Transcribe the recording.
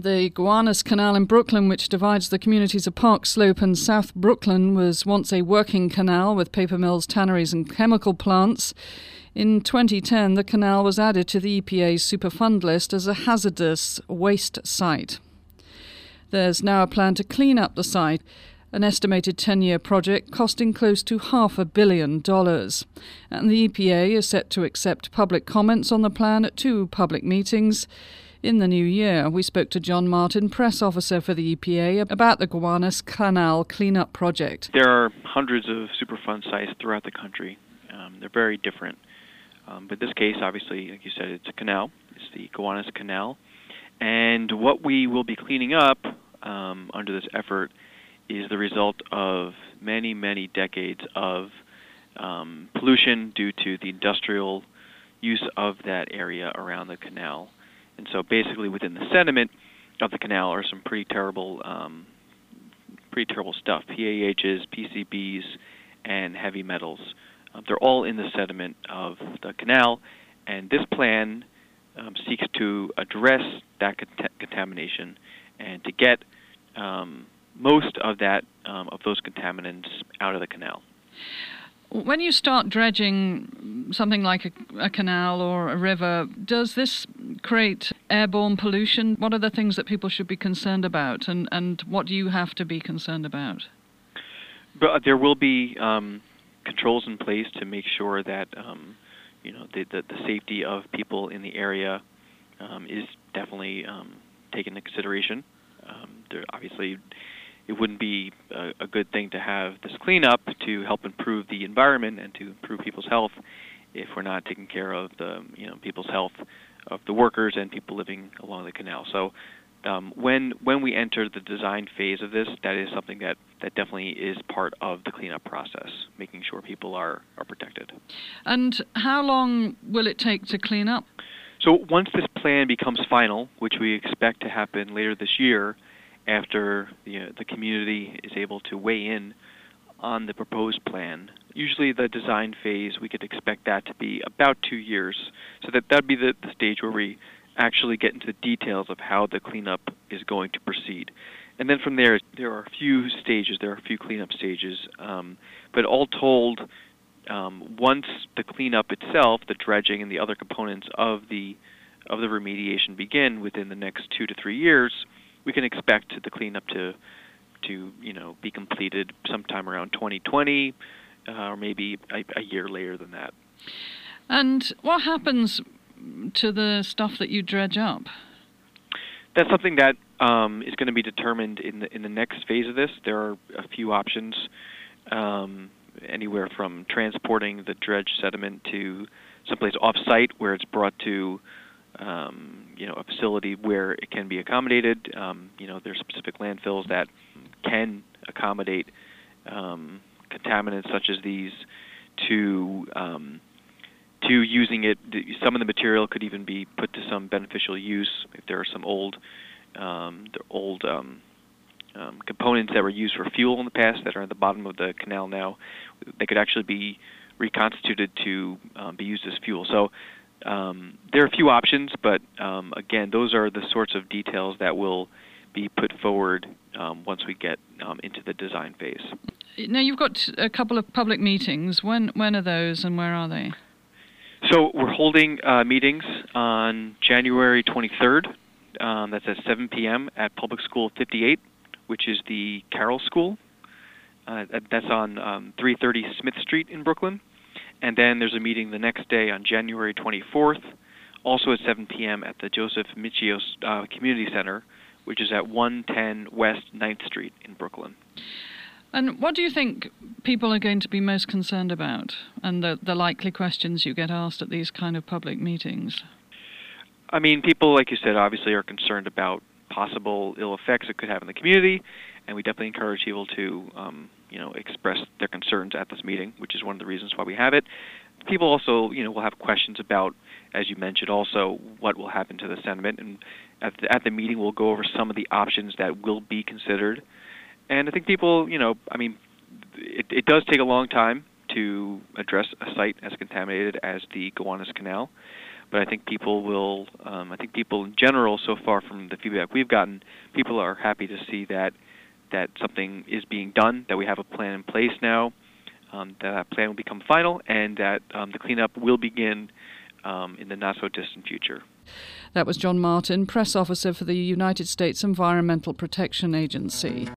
The Gowanus Canal in Brooklyn, which divides the communities of Park Slope and South Brooklyn, was once a working canal with paper mills, tanneries and chemical plants. In 2010, the canal was added to the EPA's Superfund list as a hazardous waste site. There's now a plan to clean up the site, an estimated 10-year project costing close to $500 million. And the EPA is set to accept public comments on the plan at 2 public meetings in the new year. We spoke to John Martin, press officer for the EPA, about the Gowanus Canal cleanup project. There are hundreds of Superfund sites throughout the country. They're very different. But in this case, obviously, like you said, it's a canal. It's the Gowanus Canal. And what we will be cleaning up under this effort is the result of many, many decades of pollution due to the industrial use of that area around the canal. And so basically within the sediment of the canal are some pretty terrible stuff, PAHs, PCBs, and heavy metals. They're all in the sediment of the canal, and this plan seeks to address that contamination and to get most of those contaminants out of the canal. When you start dredging something like a canal or a river, does this create airborne pollution? What are the things that people should be concerned about, and what do you have to be concerned about? But there will be controls in place to make sure that the safety of people in the area is definitely taken into consideration. Obviously, it wouldn't be a good thing to have this cleanup to help improve the environment and to improve people's health if we're not taking care of the people's health of the workers and people living along the canal. So when we enter the design phase of this, that is something that definitely is part of the cleanup process, making sure people are protected. And how long will it take to clean up? So once this plan becomes final, which we expect to happen later this year, after the community is able to weigh in on the proposed plan. Usually the design phase, we could expect that to be about 2 years. So that'd be the stage where we actually get into the details of how the cleanup is going to proceed. And then from there are a few stages, there are a few cleanup stages. But all told, once the cleanup itself, the dredging and the other components of the remediation begin within the next 2 to 3 years, we can expect the cleanup to be completed sometime around 2020, or maybe a year later than that. And what happens to the stuff that you dredge up? That's something that is going to be determined in the next phase of this. There are a few options, anywhere from transporting the dredged sediment to someplace off-site where it's brought to a facility where it can be accommodated. There's specific landfills that can accommodate contaminants such as these to using it. Some of the material could even be put to some beneficial use. If there are some old components that were used for fuel in the past that are at the bottom of the canal now, they could actually be reconstituted to be used as fuel. So there are a few options, but again, those are the sorts of details that will be put forward once we get into the design phase. Now, you've got a couple of public meetings. When are those and where are they? So we're holding meetings on January 23rd. That's at 7 p.m. at Public School 58, which is the Carroll School. That's on 330 Smith Street in Brooklyn. And then there's a meeting the next day on January 24th, also at 7 p.m. at the Joseph Michios Community Center, which is at 110 West 9th Street in Brooklyn. And what do you think people are going to be most concerned about, and the likely questions you get asked at these kind of public meetings? I mean, people, like you said, obviously are concerned about possible ill effects it could have in the community, and we definitely encourage people to express their concerns at this meeting, which is one of the reasons why we have it. People also, will have questions about, as you mentioned, also what will happen to the sediment. And at the meeting, we'll go over some of the options that will be considered. And I think people, it does take a long time to address a site as contaminated as the Gowanus Canal. but I think people will. I think people in general, so far from the feedback we've gotten, people are happy to see that something is being done, that we have a plan in place now, that plan will become final, and that the cleanup will begin in the not-so-distant future. That was John Martin, press officer for the United States Environmental Protection Agency.